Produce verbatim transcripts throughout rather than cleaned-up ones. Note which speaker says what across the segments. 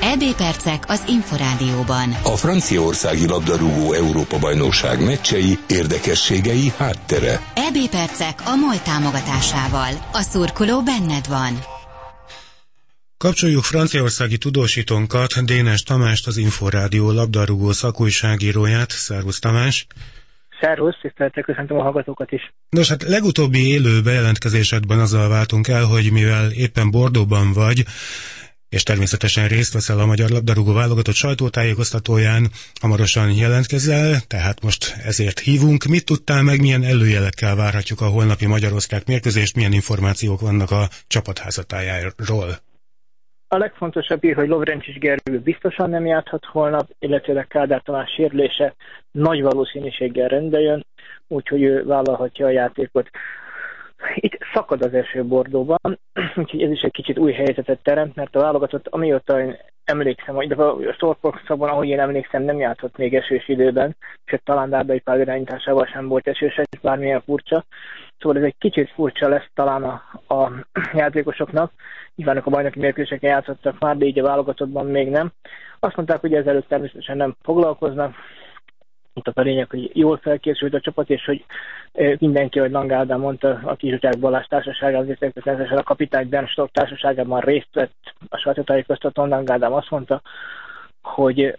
Speaker 1: é bé percek az Inforádióban.
Speaker 2: A franciaországi labdarúgó Európa-bajnokság meccsei, érdekességei, háttere.
Speaker 1: é bé percek a MOL támogatásával. A szurkoló benned van.
Speaker 3: Kapcsoljuk franciaországi tudósítónkat, Dénes Tamást, az Inforádió labdarúgó szakújságíróját. Szervusz, Tamás!
Speaker 4: Szervusz, tisztelettel köszöntöm a hallgatókat is.
Speaker 3: Nos, hát legutóbbi élő bejelentkezésedben azzal váltunk el, hogy mivel éppen Bordeauxban vagy, és természetesen részt veszel a magyar labdarúgó válogatott sajtótájékoztatóján, hamarosan jelentkezel, tehát most ezért hívunk. Mit tudtál meg, milyen előjelekkel várhatjuk a holnapi magyar-osztrák mérkőzést, milyen információk vannak a csapatházatájáról?
Speaker 4: A legfontosabb hír, hogy Lovrencsics Gergő biztosan nem játhat holnap, illetve Kádár Tamás sérülése nagy valószínűséggel rendbe jön, úgyhogy ő vállalhatja a játékot. Itt szakad az eső Bordeauxban, úgyhogy ez is egy kicsit új helyzetet teremt, mert a válogatott, amióta én emlékszem, hogy a Storkboxban, ahogy én emlékszem, nem játszott még esős időben, és talán Dárdai Pál irányításával sem volt esős, ez bármilyen furcsa. Szóval ez egy kicsit furcsa lesz talán a, a játékosoknak. Nyilván a bajnoki mérkőzéseken játszottak már, de így a válogatottban még nem. Azt mondták, hogy ezelőtt természetesen nem foglalkoznak. Itt a lényeg, hogy jól felkészült a csapat, és hogy mindenki, ahogy Lang Ádám mondta, a Kizsutják Balázs társaságában, természetesen a kapitány Bernd Stork társaságában részt vett a sajtótájékoztatón. Lang Ádám azt mondta, hogy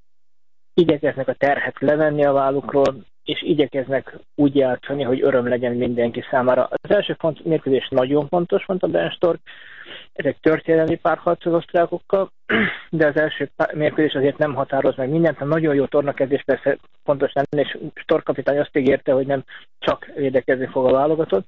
Speaker 4: igyekeznek a terhet levenni a vállukról, és igyekeznek úgy játszani, hogy öröm legyen mindenki számára. Az első font, mérkőzés nagyon fontos, mondta Bernd Stork. Ez egy történelmi párharc az osztrákokkal, de az első mérkőzés azért nem határoz meg mindent. A nagyon jó tornakezdés persze fontos lenne, és Stork kapitány azt ígérte, hogy nem csak védekezni fog a válogatott,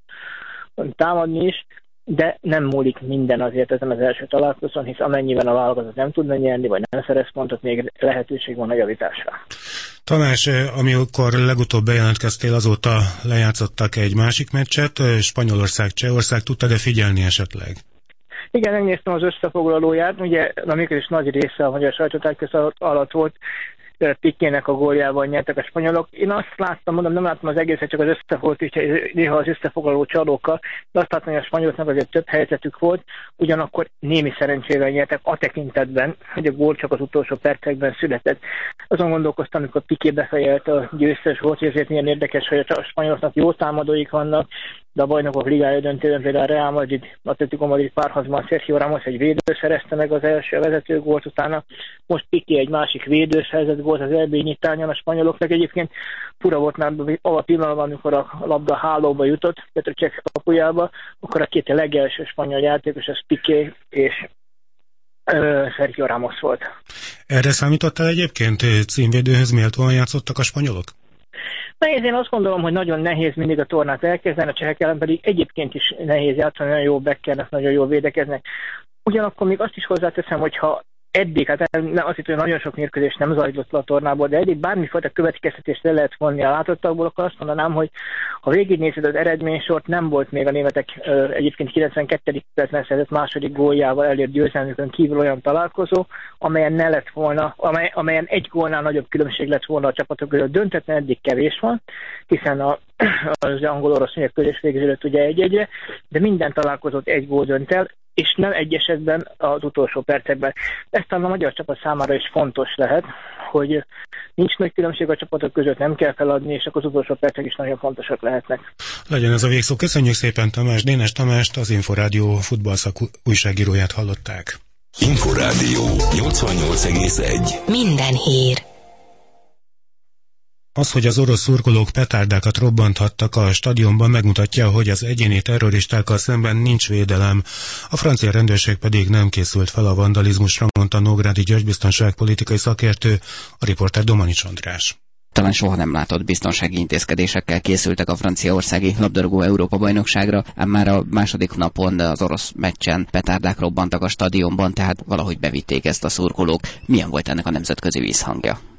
Speaker 4: támadni is, de nem múlik minden azért ezen az első találkozón, hisz amennyiben a válogatott nem tudna nyerni, vagy nem szerez pontot, még lehetőség van a javításra.
Speaker 3: Tamás, amikor legutóbb bejelentkeztél, azóta lejátszottak egy másik meccset, Spanyolország, Csehország, tudtad-e figyelni esetleg?
Speaker 4: Igen, megnéztem az összefoglalóját, ugye a mérkőzés nagy része a magyar sajtótájékoztató alatt volt, Piquének a góljával nyertek a spanyolok. Én azt láttam, mondom, nem láttam az egészet, csak az összefoglalót, úgyhogy néha az összefoglaló csalókkal, de azt láttam, hogy a spanyoloknak azért több helyzetük volt, ugyanakkor némi szerencsével nyertek a tekintetben, hogy a gól csak az utolsó percekben született. Azon gondolkoztam, amikor Piqué befejelte a győztes volt, hogy ezért milyen érdekes, hogy a spanyoloknak jó támadóik vannak, de a bajnokok ligája döntőben például a Real Madrid, Atletico Madrid párharcban Sergio Ramos egy védő szerezte meg az első vezető gólt, utána most Piqué egy másik védő szerzett gólt az é bé nyitányon a spanyoloknak. Egyébként fura volt már a pillanatban, amikor a labda hálóba jutott, Petr Cech kapujába, akkor a két legelső spanyol játékos, az Piqué és ö, Sergio Ramos volt.
Speaker 3: Erre számítottál egyébként? Címvédőhöz méltóan játszottak a spanyolok?
Speaker 4: Nehéz, én azt gondolom, hogy nagyon nehéz mindig a tornát elkezdeni, a csehek ellen pedig egyébként is nehéz játszani, nagyon jó bekkelnek, nagyon jól védekeznek. Ugyanakkor még azt is hozzáteszem, hogyha eddig, hát nem azt hiszem, hogy nagyon sok mérkőzés nem zajlott le a tornából, de eddig bármifajta következtetést le lehet vonni a látottakból, akkor azt mondanám, hogy ha végignézed az eredménysort, nem volt még a németek egyébként kilencvenkettedik percben szerzett második góljával elért győzelmükön kívül olyan találkozó, amelyen ne lett volna, amely, amelyen egy gólnál nagyobb különbség lett volna a csapatok között. Döntetlen eddig kevés van, hiszen a, az angol-orosz mérkőzés végződött ugye egy-egyre, de minden találkozót egy gól dönt el, és nem egy esetben az utolsó percekben. Ez talán a magyar csapat számára is fontos lehet, hogy nincs nagy különbség a csapatok között, nem kell feladni, és akkor az utolsó percek is nagyon fontosak lehetnek.
Speaker 3: Legyen ez a végszó. Köszönjük szépen Tamás. Dénes Tamást, az Inforádió futballszak újságíróját hallották.
Speaker 2: Inforádió nyolcvannyolc egész egy.
Speaker 1: Minden hír.
Speaker 3: Az, hogy az orosz szurkolók petárdákat robbanthattak a stadionban, megmutatja, hogy az egyéni terroristákkal szemben nincs védelem. A francia rendőrség pedig nem készült fel a vandalizmusra, mondta Nógrádi György biztonságpolitikai szakértő, a riporter Domanics András.
Speaker 5: Talán soha nem látott biztonsági intézkedésekkel készültek a franciaországi labdarúgó Európa-bajnokságra, ám már a második napon az orosz meccsen petárdák robbantak a stadionban, tehát valahogy bevitték ezt a szurkolók. Milyen volt ennek a nemzetközi vízhangja?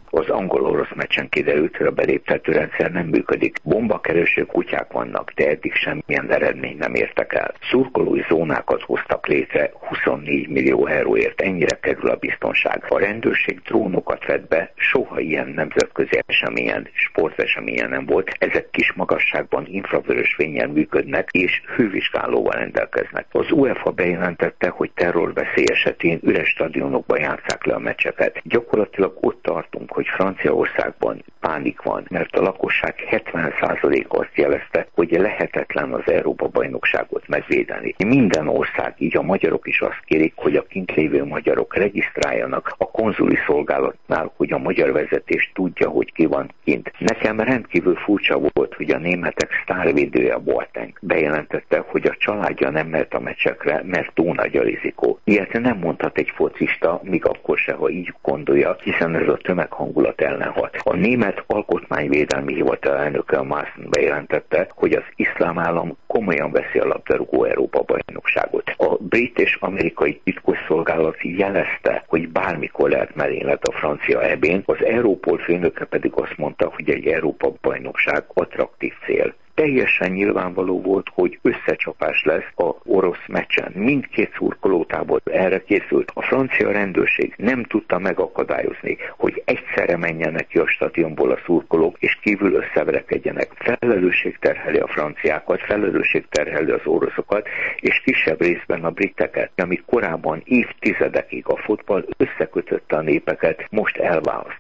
Speaker 6: Az angol-orosz meccsen kiderült, hogy a beléptető rendszer nem működik. Bombakereső kutyák vannak, de eddig semmilyen eredményt nem értek el. Szurkolói zónákat hoztak létre huszonnégy millió euróért, ennyire kerül a biztonság. A rendőrség drónokat vett be, soha ilyen nemzetközi eseményen, sporteseményen nem volt. Ezek kis magasságban infravörös fénnyel működnek és hővizsgálóval rendelkeznek. Az UEFA bejelentette, hogy terrorveszély esetén üres stadionokban játsszák le a meccseket. Gyakorlatilag ott tartunk, hogy Franciaországban pánik van, mert a lakosság hetven százaléka azt jelezte, hogy lehetetlen az Európa-bajnokságot megvédeni. Minden ország, így a magyarok is azt kérik, hogy a kint lévő magyarok regisztráljanak a konzuli szolgálatnál, hogy a magyar vezetés tudja, hogy ki van kint. Nekem rendkívül furcsa volt, hogy a németek sztárvédője Boateng bejelentette, hogy a családja nem mehet a meccsekre, mert túl nagy a rizikó. Ilyet nem mondhat egy focista, míg akkor se, ha így gondolja, hiszen ez a tömeghangulat ellen hat. A német alkotmányvédelmi hivatal elnöke Maaßen bejelentette, hogy az iszlám állam komolyan veszi a labdarúgó Európa-bajnokságot. A brit és amerikai titkosszolgálat jelezte, hogy bármikor lehet merénylet a francia é bén, az Europol főnöke pedig azt mondta, hogy egy Európa-bajnokság attraktív cél. Teljesen nyilvánvaló volt, hogy összecsapás lesz a orosz meccsen. Mindkét szurkolótábor erre készült. A francia rendőrség nem tudta megakadályozni, hogy egyszerre menjenek ki a stadionból a szurkolók, és kívül összeverekedjenek. Felelősség terheli a franciákat, felelősség terheli az oroszokat, és kisebb részben a briteket, amik korábban évtizedekig a futball összekötötte a népeket, most elválaszt.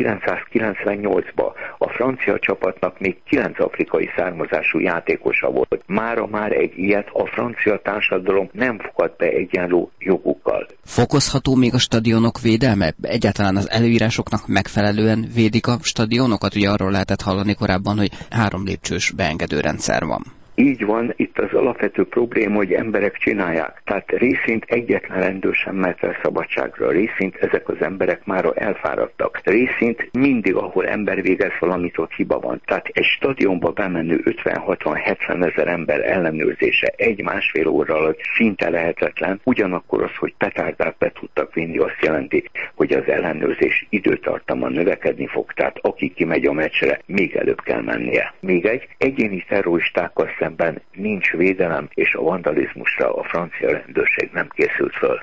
Speaker 6: ezerkilencszázkilencvennyolcban a francia csapatnak még kilenc afrikai származású játékosa volt. Mára már egy ilyet a francia társadalom nem fogad be egyenlő jogukkal.
Speaker 5: Fokozható még a stadionok védelme? Egyáltalán az előírásoknak megfelelően védik a stadionokat? Ugye arról lehetett hallani korábban, hogy három lépcsős beengedő rendszer van.
Speaker 6: Így van, itt az alapvető probléma, hogy emberek csinálják. Tehát részint egyetlen rendőr sem mehet el szabadságra, részint ezek az emberek már elfáradtak. Részint mindig, ahol ember végez valamit, ott hiba van. Tehát egy stadionba bemenő ötven-hatvan-hetven ezer ember ellenőrzése egy-másfél óra alatt szinte lehetetlen. Ugyanakkor az, hogy petárdát be tudtak vinni, azt jelenti, hogy az ellenőrzés időtartama növekedni fog. Tehát aki kimegy a meccsre, még előbb kell mennie. Még egy, egyéni terroristákkal szemben nincs védelem, és a vandalizmusra a francia rendőrség nem készült föl.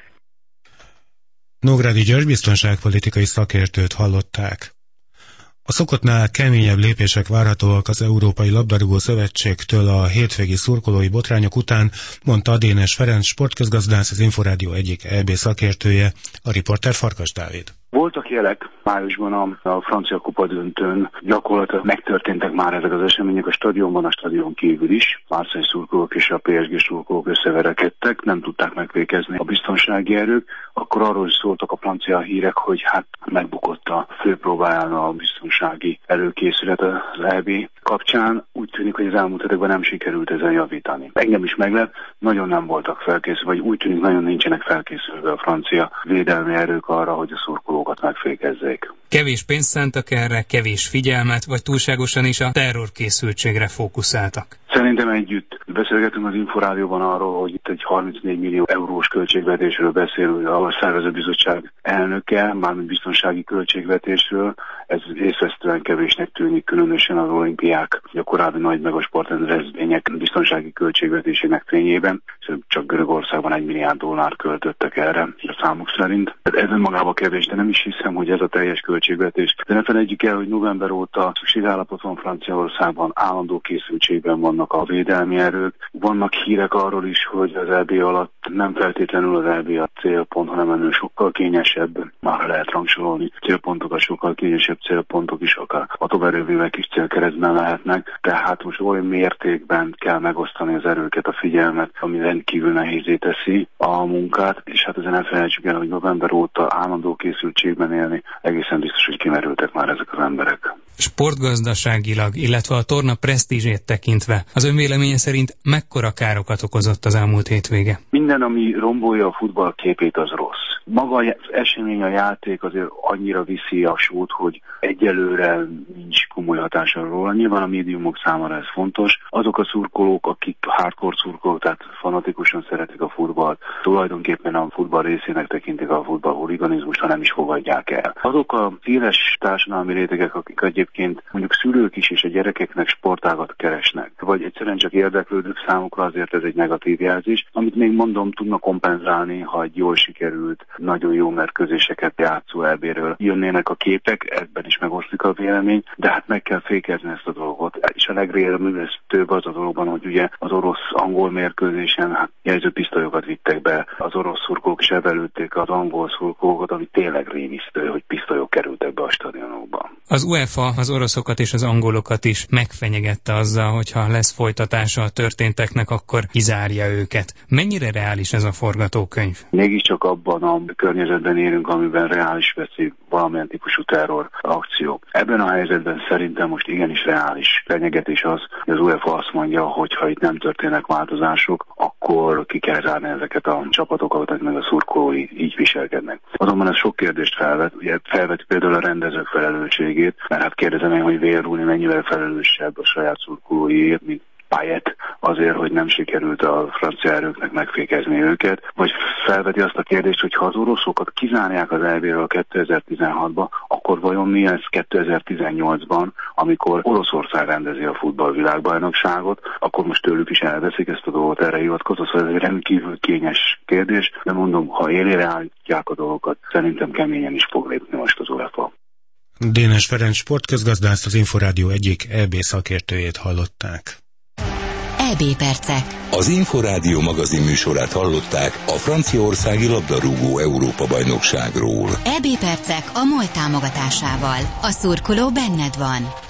Speaker 3: Nógrádi György biztonságpolitikai szakértőt hallották. A szokottnál keményebb lépések várhatóak az Európai Labdarúgó Szövetségtől a hétvégi szurkolói botrányok után, mondta Dénes Ferenc sportközgazdász, az Inforádió egyik é bé szakértője, a riporter Farkas Dávid.
Speaker 7: Voltak jelek májusban a, a francia kupa döntőn, gyakorlatilag megtörténtek már ezek az események a stadionban, a stadion kívül is. Marseille szurkolók és a pé es gé szurkolók összeverekedtek, nem tudták megvégezni a biztonsági erők. Akkor arról is szóltak a francia hírek, hogy hát megbukott a főpróbáján a biztonsági előkészület az é bé kapcsán. Úgy tűnik, hogy az elmúlt hetekben nem sikerült ezen javítani. Engem is meglep, nagyon nem voltak felkészülve, vagy úgy tűnik, nagyon nincsenek felkészülve a francia védelmi erők arra, hogy a szurkolókat megfékezzék.
Speaker 8: Kevés pénzt szántak erre, kevés figyelmet, vagy túlságosan is a terrorkészültségre fókuszáltak?
Speaker 7: Szerintem együtt. Beszélgetünk az Inforádióban arról, hogy itt egy harmincnégy millió eurós költségvetésről beszél a szervezőbizottság elnöke, mármint biztonsági költségvetésről. Ez észvesztően kevésnek tűnik, különösen az olimpiák, a korábbi nagy meg a sportrendezvények biztonsági költségvetésének fényében. Csak Görögországban egy milliárd dollár költöttek erre a számok szerint. Ez önmagában kevés, de nem is hiszem, hogy ez a teljes költségvetés. De ne felejtjük el, hogy november óta szükségállapot van Franciaországban, állandó készültségben vannak a védelmi erők. Vannak hírek arról is, hogy az é bé alatt nem feltétlenül az é bé a célpont, hanem ennél sokkal kényesebb, már lehet rangsorolni célpontokat, sokkal kényesebb célpontok is, akár atoverőművek is célkeresztben lehetnek. Tehát most olyan mértékben kell megosztani az erőket, a figyelmet, ami rendkívül nehézé teszi a munkát, és hát ezen elfelejtsük el, hogy november óta állandó készültségben élni, egészen biztos, hogy kimerültek már ezek az emberek.
Speaker 8: Sportgazdaságilag, illetve a torna presztízsét tekintve az ön véleménye szerint mekkora károkat okozott az elmúlt hétvége?
Speaker 7: Minden, ami rombolja a futball képét, az rossz. Maga az esemény, a játék azért annyira viszi a sót, hogy egyelőre nincs komoly hatása róla. Nyilván a médiumok számára ez fontos. Azok a szurkolók, akik hardcore szurkolók, tehát fanatikusan szeretik a futballt, tulajdonképpen a futball részének tekintik a futball huliganizmust, ha nem is fogadják el. Azok a széles társadalmi rétegek, akik egyébként mondjuk szülők is és a gyerekeknek sportágat keresnek, vagy egyszerűen csak érdeklődők, számukra azért ez egy negatív jelzés, amit még mondom, tudna kompenzálni, ha egy jól sikerült, nagyon jó mérkőzéseket játszó é béről jönnének a képek, ebben is megoszlik a vélemény, de hát meg kell fékezni ezt a dolgot. És a legrémültőbb az a dologban, hogy ugye az orosz-angol mérkőzésen hát jelzőpisztolyokat vittek be, az orosz szurkolók is evelődték az angol szurkolókat, ami tényleg rémisztő, hogy pisztolyok kerültek be a stadionokba.
Speaker 8: Az UEFA az oroszokat és az angolokat is megfenyegette azzal, hogyha lesz folytatása a történteknek, akkor kizárja őket. Mennyire reális ez a forgatókönyv?
Speaker 7: Mégiscsak abban a környezetben élünk, amiben reális veszély valamilyen típusú terror akciók. Ebben a helyzetben szerintem most igenis reális fenyegetés az, hogy az UEFA azt mondja, hogy ha itt nem történnek változások, akkor ki kell zárni ezeket a csapatokat, meg a szurkolói így viselkednek. Azonban ez sok kérdést felvet, ugye felveti például a rendezők felelősségét, mert hát kérdezem én, hogy Wayne Rooney mennyivel felelősebb a saját szurkolóiért, mint Payet azért, hogy nem sikerült a francia erőknek megfékezni őket, vagy felveti azt a kérdést, hogy ha az oroszokat kizárják az é béről kétezer-tizenhatba, akkor vajon mi lesz kétezer-tizennyolcban, amikor Oroszország rendezi a futballvilágbajnokságot, akkor most tőlük is elveszik ezt a dolgot, erre hivatkozva, szóval ez egy rendkívül kényes kérdés, de mondom, ha élére állítják a dolgokat, szerintem keményen is fog lépni most az UEFA.
Speaker 3: Dénes Ferenc sportközgazdász, az Inforádió egyik é bé szakértőjét hallották.
Speaker 1: é bé percek.
Speaker 2: Az Inforádió magazin műsorát hallották a franciaországi labdarúgó Európa-bajnokságról.
Speaker 1: é bé percek a MOL támogatásával. A szurkoló benned van.